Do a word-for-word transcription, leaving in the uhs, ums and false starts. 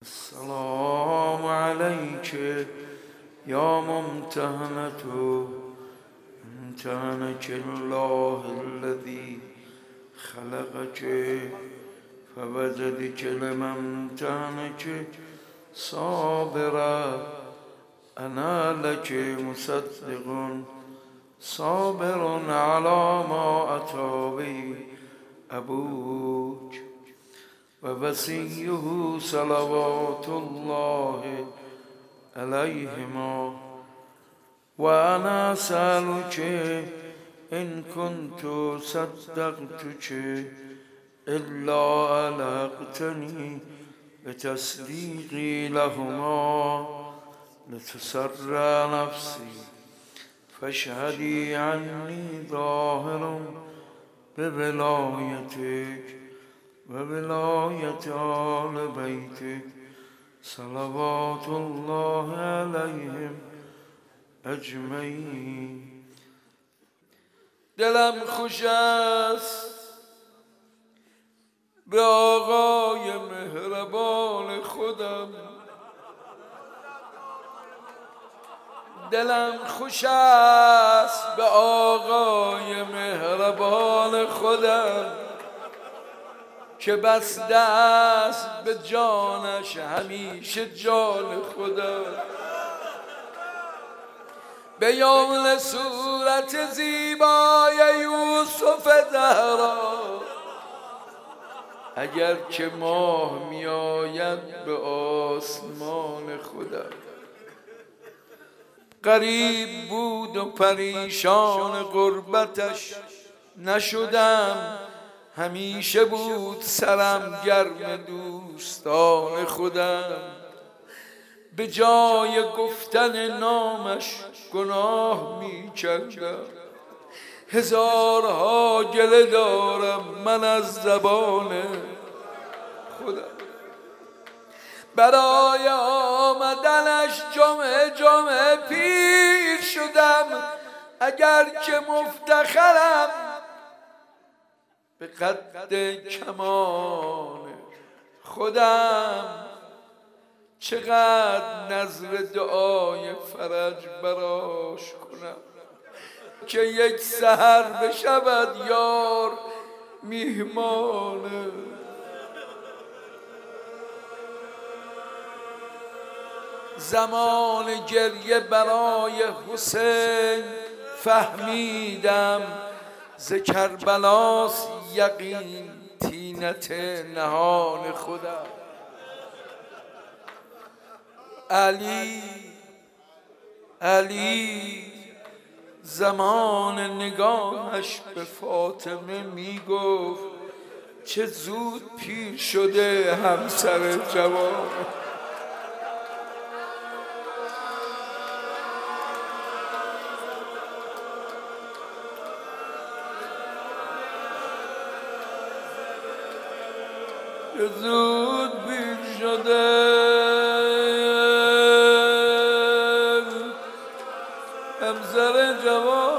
السلام عليك يا ممتهنة امتهنك الله الذي خلقك فوجدك لما امتهنك صابرا أنا لك مصدق صابر على ما أتى به أبوك ووصيه صلوات الله عليهما وأنا أسألك إن كنت صدقتك إلا ألقتني بتصديقي لهما لتسر نفسي فاشهدي عني ظاهر بولايتك وولاية آل بيتك صلوات الله عليهم اجمعین. دلم خوش است به آقای مهربان خودم، دلم خوش است به آقای مهربان خودم که بسته است به جانش همیشه جان خودم. به یمن صورت زیبای یوسف زهرا اگر که ماه می آید به آسمان خودم. غریب بود و پریشان غربتش نشدم، همیشه بود سرم گرم دوستان خودم. به جای گفتن نامش گناه می کردم، هزارها گله دارم من از زبان خودم. برای آمدنش جمعه جمعه پیر شدم، اگر که مفتخرم به قد کمان خودم. چقدر نذر دعای فرج براش کنم که یک سحر بشود یار میهمانه. زمان گریه برای حسین فهمیدم ز کربلاست یقین طینت نهان خودم. علی علی زمان نگاهش به فاطمه می گفت چه زود پیر شده همسر جوان. چه زود پیر شده همسر جوان.